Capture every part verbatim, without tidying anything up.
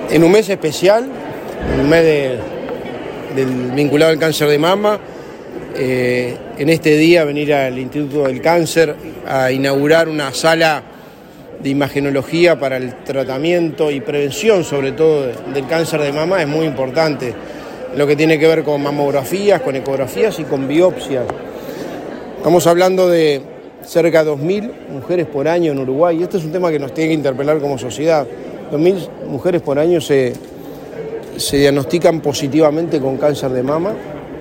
En un mes especial, un mes de, del, vinculado al cáncer de mama, eh, en este día venir al Instituto del Cáncer a inaugurar una sala de imagenología para el tratamiento y prevención, sobre todo, del cáncer de mama es muy importante. Lo que tiene que ver con mamografías, con ecografías y con biopsias. Estamos hablando de cerca de dos mil mujeres por año en Uruguay, y este es un tema que nos tiene que interpelar como sociedad. dos mil mujeres por año se, se diagnostican positivamente con cáncer de mama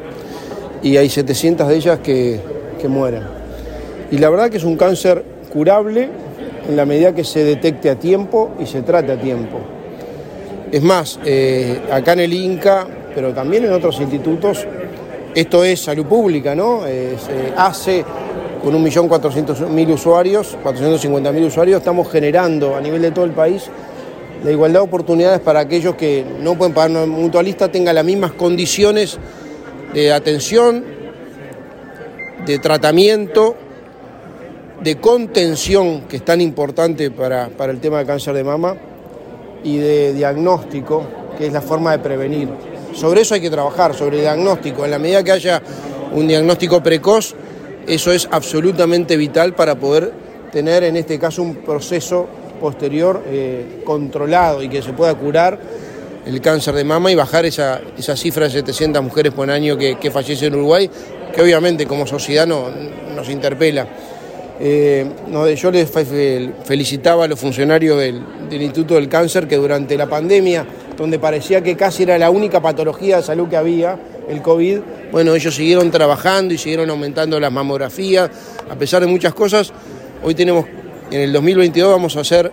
y hay setecientas de ellas que, que mueren. Y la verdad que es un cáncer curable en la medida que se detecte a tiempo y se trate a tiempo. Es más, eh, acá en el INCA, pero también en otros institutos, esto es salud pública, ¿no? Eh, se hace con un millón cuatrocientos mil usuarios, cuatrocientos cincuenta mil usuarios, estamos generando a nivel de todo el país la igualdad de oportunidades para aquellos que no pueden pagar una mutualista, tengan las mismas condiciones de atención, de tratamiento, de contención, que es tan importante para, para el tema del cáncer de mama, y de diagnóstico, que es la forma de prevenir. Sobre eso hay que trabajar, sobre el diagnóstico. En la medida que haya un diagnóstico precoz, eso es absolutamente vital para poder tener, en este caso, un proceso posterior eh, controlado y que se pueda curar el cáncer de mama y bajar esa, esa cifra de setecientas mujeres por año que, que fallecen en Uruguay, que obviamente como sociedad no, nos interpela. Eh, no, yo les felicitaba a los funcionarios del, del Instituto del Cáncer que durante la pandemia, donde parecía que casi era la única patología de salud que había, el COVID, bueno, ellos siguieron trabajando y siguieron aumentando las mamografías, a pesar de muchas cosas. Hoy tenemos, en el dos mil veintidós vamos a hacer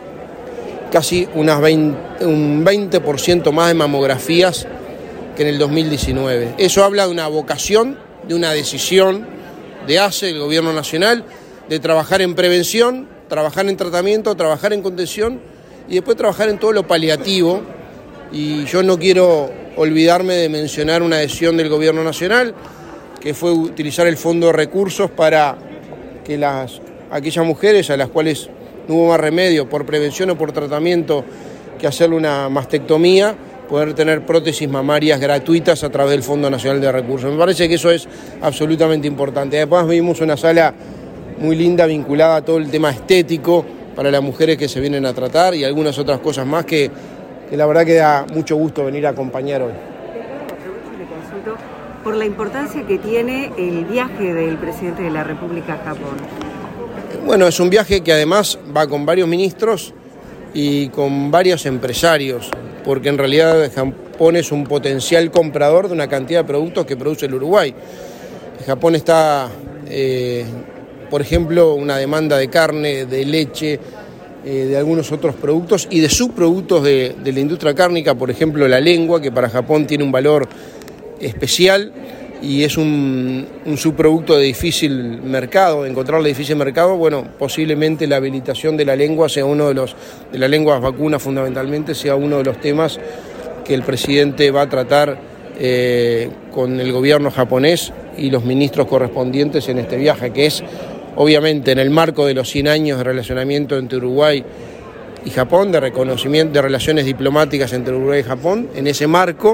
casi unas veinte, un veinte por ciento más de mamografías que en el dos mil diecinueve. Eso habla de una vocación, de una decisión de ACE, el Gobierno Nacional, de trabajar en prevención, trabajar en tratamiento, trabajar en contención y después trabajar en todo lo paliativo. Y yo no quiero olvidarme de mencionar una decisión del Gobierno Nacional, que fue utilizar el Fondo de Recursos para que las, aquellas mujeres a las cuales no hubo más remedio por prevención o por tratamiento que hacerle una mastectomía, poder tener prótesis mamarias gratuitas a través del Fondo Nacional de Recursos. Me parece que eso es absolutamente importante. Además vimos una sala muy linda vinculada a todo el tema estético para las mujeres que se vienen a tratar y algunas otras cosas más que, que la verdad que da mucho gusto venir a acompañar hoy. Aprovecho y le consulto por la importancia que tiene el viaje del presidente de la República a Japón. Bueno, es un viaje que además va con varios ministros y con varios empresarios, porque en realidad Japón es un potencial comprador de una cantidad de productos que produce el Uruguay. Japón está, eh, por ejemplo, una demanda de carne, de leche, eh, de algunos otros productos y de subproductos de, de la industria cárnica, por ejemplo, la lengua, que para Japón tiene un valor especial y es un, un subproducto de difícil mercado, encontrarle difícil mercado. Bueno, posiblemente la habilitación de la lengua sea uno de los, de las lenguas vacunas fundamentalmente, sea uno de los temas que el presidente va a tratar eh, con el gobierno japonés y los ministros correspondientes en este viaje, que es obviamente en el marco de los cien años de relacionamiento entre Uruguay y Japón, de reconocimiento de relaciones diplomáticas entre Uruguay y Japón. En ese marco,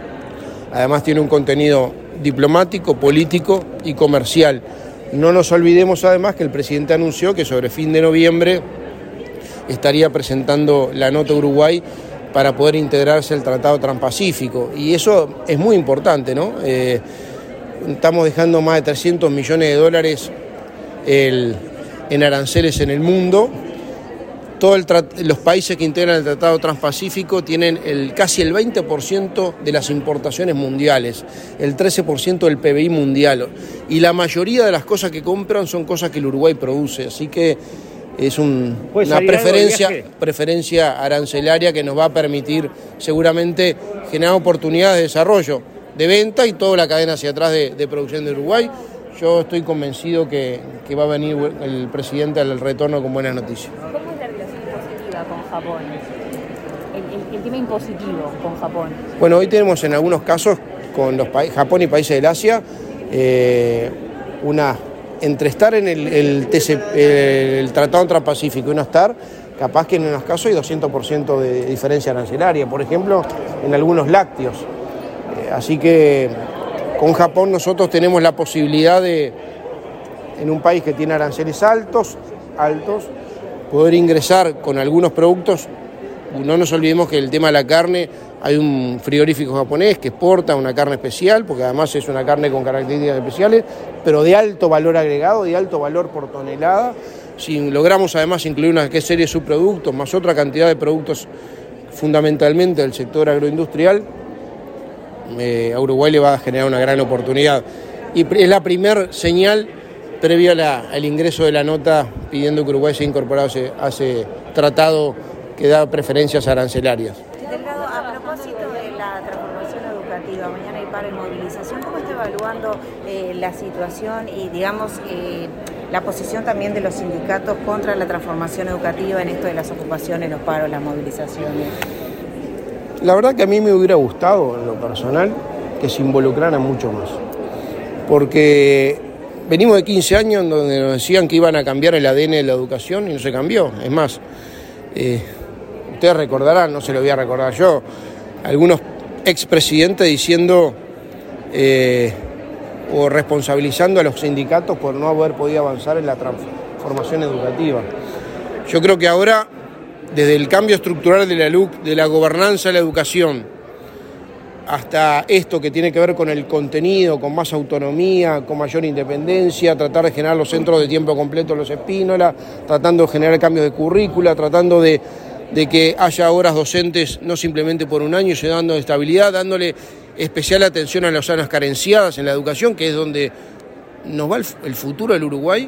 además tiene un contenido diplomático, político y comercial. No nos olvidemos además que el presidente anunció que sobre fin de noviembre estaría presentando la nota Uruguay para poder integrarse al Tratado Transpacífico, y eso es muy importante, ¿no? Eh, estamos dejando más de trescientos millones de dólares el, en aranceles en el mundo. Todos los países que integran el Tratado Transpacífico tienen el, casi el veinte por ciento de las importaciones mundiales, el trece por ciento del P B I mundial, y la mayoría de las cosas que compran son cosas que el Uruguay produce, así que es un, una preferencia, preferencia arancelaria que nos va a permitir seguramente generar oportunidades de desarrollo, de venta y toda la cadena hacia atrás de, de producción de Uruguay. Yo estoy convencido que, que va a venir el presidente al retorno con buenas noticias. ¿Cómo es la relación positiva con Japón? El, el, el tema impositivo con Japón. Bueno, hoy tenemos en algunos casos con los pa- Japón y países del Asia eh, una entre estar en el, el, T C, el Tratado Transpacífico y no estar, capaz que en unos casos hay doscientos por ciento de diferencia arancelaria, por ejemplo, en algunos lácteos. Eh, así que con Japón nosotros tenemos la posibilidad de, en un país que tiene aranceles altos, altos, poder ingresar con algunos productos. No nos olvidemos que el tema de la carne, hay un frigorífico japonés que exporta una carne especial, porque además es una carne con características especiales, pero de alto valor agregado, de alto valor por tonelada. Si logramos además incluir una serie de subproductos, más otra cantidad de productos fundamentalmente del sector agroindustrial, eh, a Uruguay le va a generar una gran oportunidad. Y es la primera señal previa a la, al ingreso de la nota pidiendo que Uruguay sea incorporado a ese tratado que da preferencias arancelarias. Delgado, a propósito de la transformación educativa, mañana hay paro y movilización, ¿cómo está evaluando eh, la situación y, digamos, eh, la posición también de los sindicatos contra la transformación educativa en esto de las ocupaciones, los paros, las movilizaciones? La verdad que a mí me hubiera gustado, en lo personal, que se involucraran mucho más, porque venimos de quince años en donde nos decían que iban a cambiar el A D N de la educación y no se cambió. Es más, eh, ustedes recordarán, no se lo voy a recordar yo, algunos expresidentes diciendo eh, o responsabilizando a los sindicatos por no haber podido avanzar en la transformación educativa. Yo creo que ahora, desde el cambio estructural de la L U C, de la gobernanza de la educación, hasta esto que tiene que ver con el contenido, con más autonomía, con mayor independencia, tratar de generar los centros de tiempo completo, los Espínola, tratando de generar cambios de currícula, tratando de, de que haya horas docentes no simplemente por un año, sino dando estabilidad, dándole especial atención a las zonas carenciadas en la educación, que es donde nos va el, el futuro del Uruguay.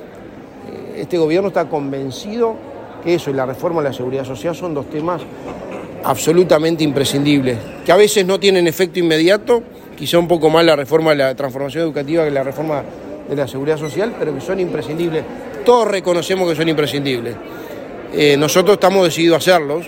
Este gobierno está convencido que eso y la reforma de la seguridad social son dos temas absolutamente imprescindibles, que a veces no tienen efecto inmediato, quizá un poco más la reforma de la transformación educativa que la reforma de la seguridad social, pero que son imprescindibles. Todos reconocemos que son imprescindibles. Eh, nosotros estamos decididos a hacerlos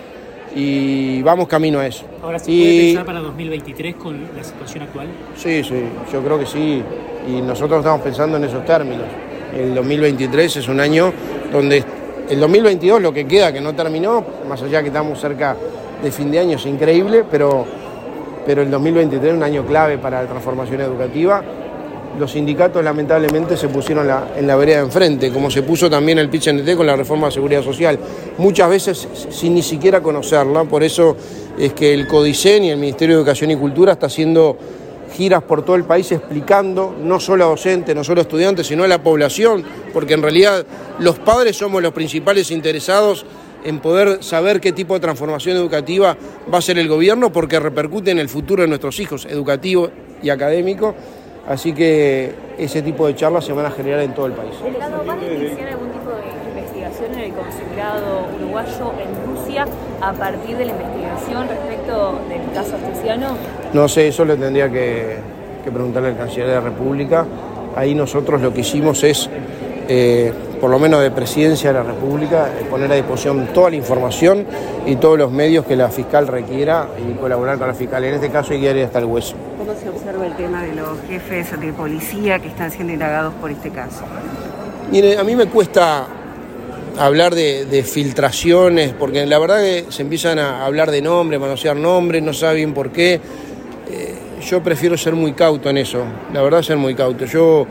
y vamos camino a eso. Ahora, ¿se y, puede pensar para dos mil veintitrés con la situación actual? Sí, sí, yo creo que sí, y nosotros estamos pensando en esos términos. El dos mil veintitrés es un año donde el dos mil veintidós, lo que queda que no terminó, más allá que estamos cerca de fin de año, es increíble, pero, pero el dos mil veintitrés es un año clave para la transformación educativa. Los sindicatos lamentablemente se pusieron la, en la vereda de enfrente, como se puso también el P I C N T con la reforma de seguridad social, muchas veces sin ni siquiera conocerla. Por eso es que el CODICEN y el Ministerio de Educación y Cultura está haciendo giras por todo el país explicando, no solo a docentes, no solo a estudiantes, sino a la población, porque en realidad los padres somos los principales interesados en poder saber qué tipo de transformación educativa va a hacer el gobierno, porque repercute en el futuro de nuestros hijos, educativo y académico. Así que ese tipo de charlas se van a generar en todo el país. Delgado, ¿van a iniciar algún tipo de investigación en el consulado uruguayo en Rusia a partir de la investigación respecto del caso Astesiano? No sé, eso le tendría que, que preguntarle al canciller de la República. Ahí nosotros lo que hicimos es, eh, por lo menos de Presidencia de la República, poner a disposición toda la información y todos los medios que la fiscal requiera y colaborar con la fiscal. En este caso hay que ir hasta el hueso. ¿Cómo se observa el tema de los jefes de policía que están siendo indagados por este caso? Mire, a mí me cuesta hablar de, de filtraciones, porque la verdad que se empiezan a hablar de nombres, manosear nombres, no saben bien por qué. Eh, yo prefiero ser muy cauto en eso, la verdad ser muy cauto. Yo,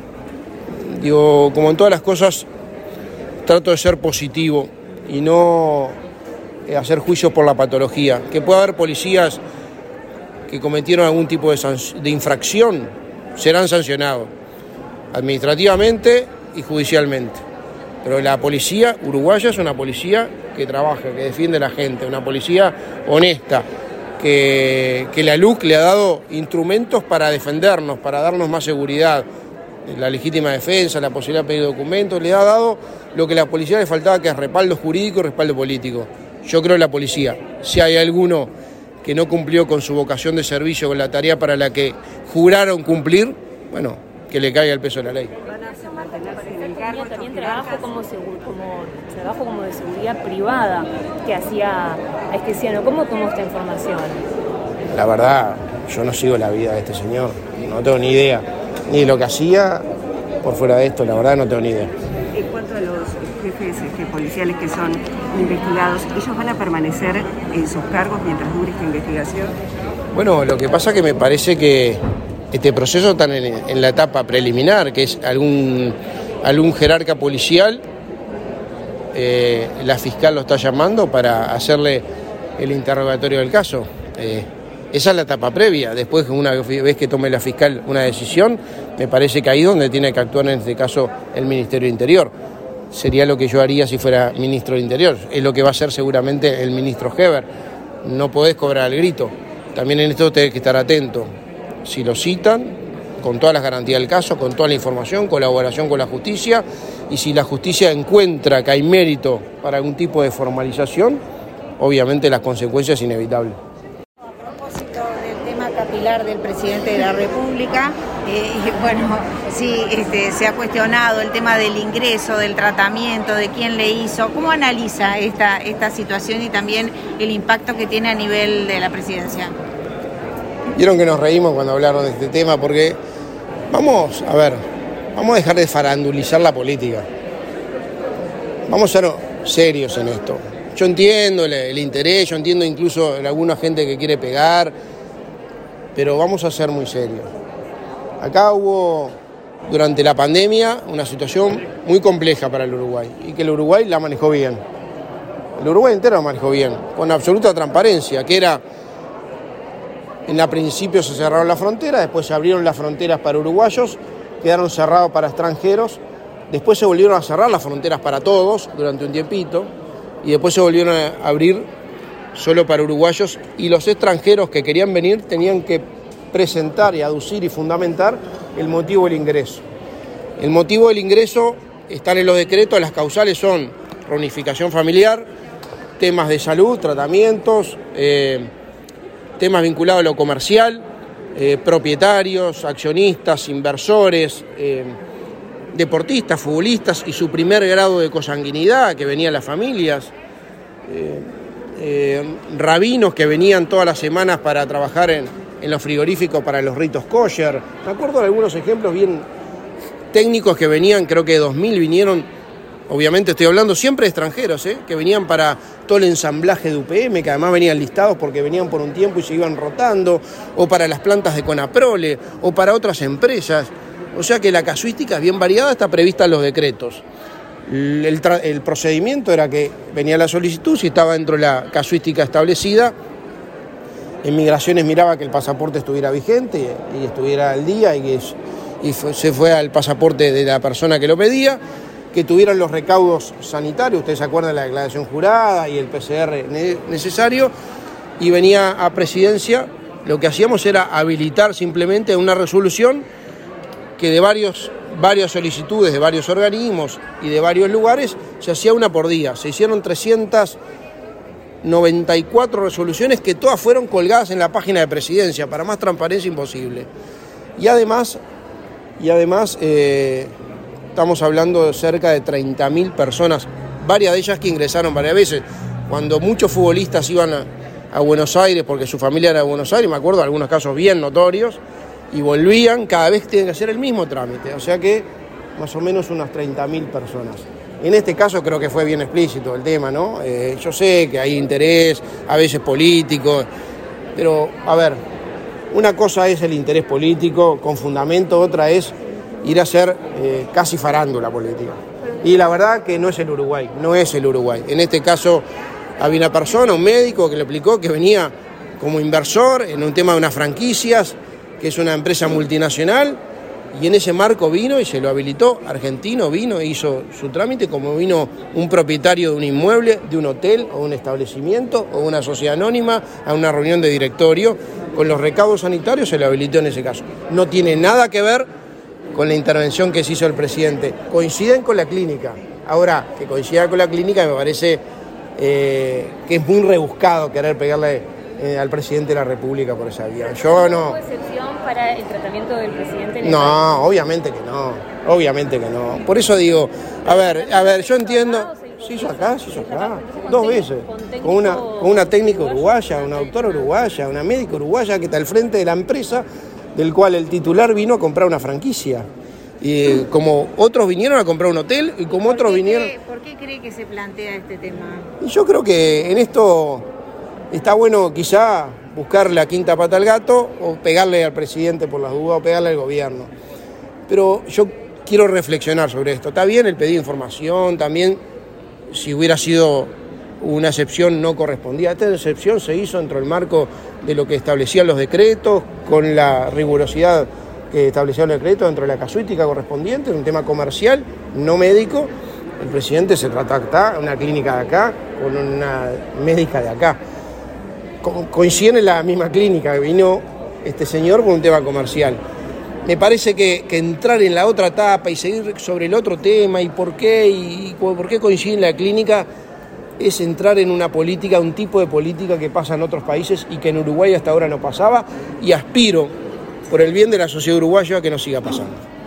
digo, como en todas las cosas, trato de ser positivo y no hacer juicios por la patología. Que pueda haber policías que cometieron algún tipo de, de infracción, serán sancionados administrativamente y judicialmente. Pero la policía uruguaya es una policía que trabaja, que defiende a la gente, una policía honesta, que, que la L U C le ha dado instrumentos para defendernos, para darnos más seguridad, la legítima defensa, la posibilidad de pedir documentos, le ha dado lo que a la policía le faltaba, que es respaldo jurídico y respaldo político. Yo creo en la policía. Si hay alguno que no cumplió con su vocación de servicio, con la tarea para la que juraron cumplir, bueno, que le caiga el peso de la ley. Tenía también trabajo como, seguro, como trabajo como de seguridad privada que hacía Astesiano. ¿Cómo tomó esta información? La verdad, yo no sigo la vida de este señor, no tengo ni idea, ni lo que hacía por fuera de esto, la verdad no tengo ni idea. En cuanto a los jefes jefes este, policiales que son investigados, ¿ellos van a permanecer en sus cargos mientras dure esta investigación? Bueno, lo que pasa es que me parece que este proceso está en, en la etapa preliminar, que es algún, algún jerarca policial, eh, la fiscal lo está llamando para hacerle el interrogatorio del caso. Eh, esa es la etapa previa. Después, una vez que tome la fiscal una decisión, me parece que ahí es donde tiene que actuar en este caso el Ministerio de Interior. Sería lo que yo haría si fuera ministro de Interior. Es lo que va a hacer seguramente el ministro Heber. No podés cobrar al grito. También en esto tenés que estar atento. Si lo citan, con todas las garantías del caso, con toda la información, colaboración con la justicia, y si la justicia encuentra que hay mérito para algún tipo de formalización, obviamente las consecuencias inevitables. A propósito del tema capilar del presidente de la República, eh, bueno, sí, este, se ha cuestionado el tema del ingreso, del tratamiento, de quién le hizo. ¿Cómo analiza esta, esta situación y también el impacto que tiene a nivel de la presidencia? Vieron que nos reímos cuando hablaron de este tema, porque vamos, a ver, vamos a dejar de farandulizar la política. Vamos a ser serios en esto. Yo entiendo el, el interés, yo entiendo incluso alguna gente que quiere pegar, pero vamos a ser muy serios. Acá hubo, durante la pandemia, una situación muy compleja para el Uruguay, y que el Uruguay la manejó bien. El Uruguay entero la manejó bien, con absoluta transparencia, que era... En la principio se cerraron las fronteras, después se abrieron las fronteras para uruguayos, quedaron cerrados para extranjeros, después se volvieron a cerrar las fronteras para todos durante un tiempito, y después se volvieron a abrir solo para uruguayos, y los extranjeros que querían venir tenían que presentar y aducir y fundamentar el motivo del ingreso. El motivo del ingreso están en los decretos, las causales son reunificación familiar, temas de salud, tratamientos, eh, temas vinculados a lo comercial, eh, propietarios, accionistas, inversores, eh, deportistas, futbolistas y su primer grado de consanguinidad que venían las familias, eh, eh, rabinos que venían todas las semanas para trabajar en, en los frigoríficos para los ritos kosher. Me acuerdo de algunos ejemplos bien técnicos que venían, creo que dos mil vinieron. Obviamente estoy hablando siempre de extranjeros, ¿eh? Que venían para todo el ensamblaje de U P M, que además venían listados porque venían por un tiempo y se iban rotando, o para las plantas de Conaprole, o para otras empresas. O sea que la casuística es bien variada, está prevista en los decretos. El, el, el procedimiento era que venía la solicitud, si estaba dentro de la casuística establecida, en Migraciones miraba que el pasaporte estuviera vigente y, y estuviera al día y, que, y fue, se fue al pasaporte de la persona que lo pedía, que tuvieran los recaudos sanitarios, ustedes se acuerdan de la declaración jurada y el P C R necesario, y venía a presidencia. Lo que hacíamos era habilitar simplemente una resolución que de varios, varias solicitudes de varios organismos y de varios lugares se hacía una por día. Se hicieron trescientas noventa y cuatro resoluciones que todas fueron colgadas en la página de presidencia, para más transparencia imposible. Y además, y además eh, estamos hablando de cerca de treinta mil personas, varias de ellas que ingresaron varias veces. Cuando muchos futbolistas iban a, a Buenos Aires, porque su familia era de Buenos Aires, me acuerdo de algunos casos bien notorios, y volvían, cada vez tienen que hacer el mismo trámite. O sea que más o menos unas treinta mil personas. En este caso creo que fue bien explícito el tema, ¿no? Eh, yo sé que hay interés, a veces político, pero, a ver, una cosa es el interés político con fundamento, otra es ir a hacer eh, casi farándula política. Y la verdad que no es el Uruguay, no es el Uruguay. En este caso había una persona, un médico, que le explicó que venía como inversor en un tema de unas franquicias, que es una empresa multinacional, y en ese marco vino y se lo habilitó, argentino, vino e hizo su trámite como vino un propietario de un inmueble, de un hotel o un establecimiento o una sociedad anónima a una reunión de directorio. Con los recaudos sanitarios se lo habilitó en ese caso. No tiene nada que ver con la intervención que se hizo el presidente. Coinciden con la clínica. Ahora, que coincida con la clínica me parece eh, que es muy rebuscado querer pegarle eh, al presidente de la República por esa vía. Yo no... ¿Hubo excepción para el tratamiento del presidente? No, obviamente que no. Obviamente que no. Por eso digo, a ver, a ver, yo entiendo... Se hizo acá, se hizo acá, dos veces, con una, con una técnica uruguaya, una doctora uruguaya, una médica uruguaya que está al frente de la empresa, del cual el titular vino a comprar una franquicia. Y como otros vinieron a comprar un hotel y como otros vinieron... Cree, ¿Por qué cree que se plantea este tema? Y yo creo que en esto está bueno quizá buscar la quinta pata al gato o pegarle al presidente por las dudas o pegarle al gobierno. Pero yo quiero reflexionar sobre esto. Está bien el pedido de información, también si hubiera sido una excepción no correspondía. Esta excepción se hizo dentro del marco de lo que establecían los decretos, con la rigurosidad que establecía el decreto dentro de la casuística correspondiente, un tema comercial, no médico. El presidente se trata acá, una clínica de acá, con una médica de acá. Co- coinciden en la misma clínica que vino este señor con un tema comercial. Me parece que, que entrar en la otra etapa y seguir sobre el otro tema y por qué, y, y por qué coincide en la clínica, es entrar en una política, un tipo de política que pasa en otros países y que en Uruguay hasta ahora no pasaba, y aspiro, por el bien de la sociedad uruguaya, que no siga pasando.